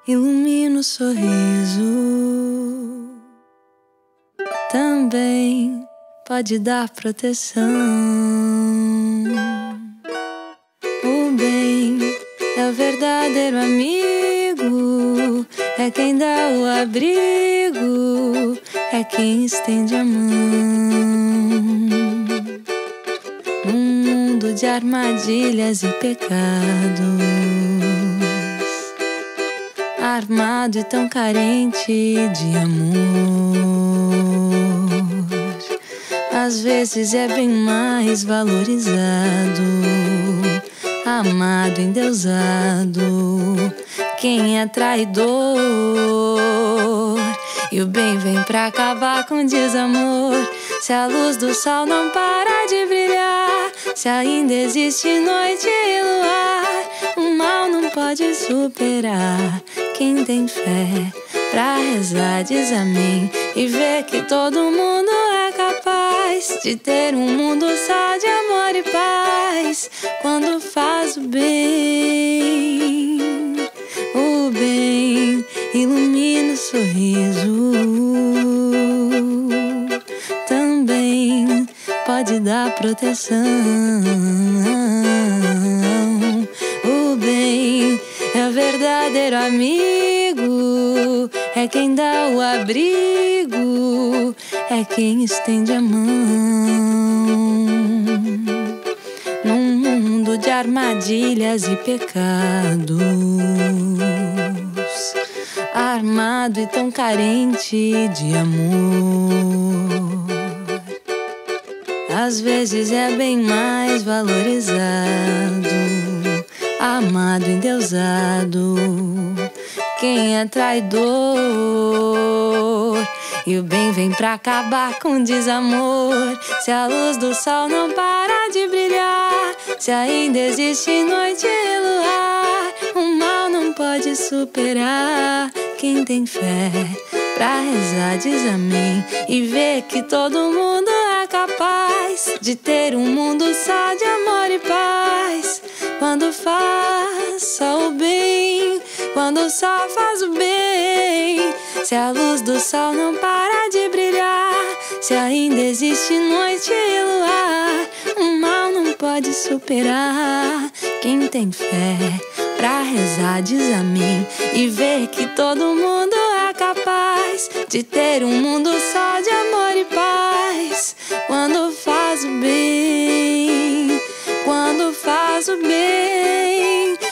ilumina o sorriso, também pode dar proteção. O bem é o verdadeiro amigo, é quem dá o abrigo, é quem estende a mão. Num mundo de armadilhas e pecados, armado e tão carente de amor, às vezes é bem mais valorizado, amado, endeusado, quem é traidor. E o bem vem pra acabar com o desamor. Se a luz do sol não para de brilhar, se ainda existe noite e luar, o mal não pode superar. Quem tem fé pra rezar diz amém e vê que todo mundo é capaz de ter um mundo só de amor e paz. Quando faz o bem ilumina o sorriso, também pode dar proteção. O bem é o verdadeiro amigo, é quem dá o abrigo, é quem estende a mão. Num mundo de armadilhas e pecados, armado e tão carente de amor, às vezes é bem mais valorizado, amado, endeusado, quem é traidor. E o bem vem pra acabar com o desamor. Se a luz do sol não para de brilhar, se ainda existe noite e luar, o mal não pode superar. Quem tem fé pra rezar diz amém e vê que todo mundo é capaz de ter um mundo só de amor e paz. Quando faz só o bem, quando só faz o bem, se a luz do sol não para de brilhar, se ainda existe noite e luar, o mal não pode superar. Quem tem fé pra rezar diz amém e vê que todo mundo é capaz de ter um mundo só de amor e paz. Quando faz o bem, quando faz o bem,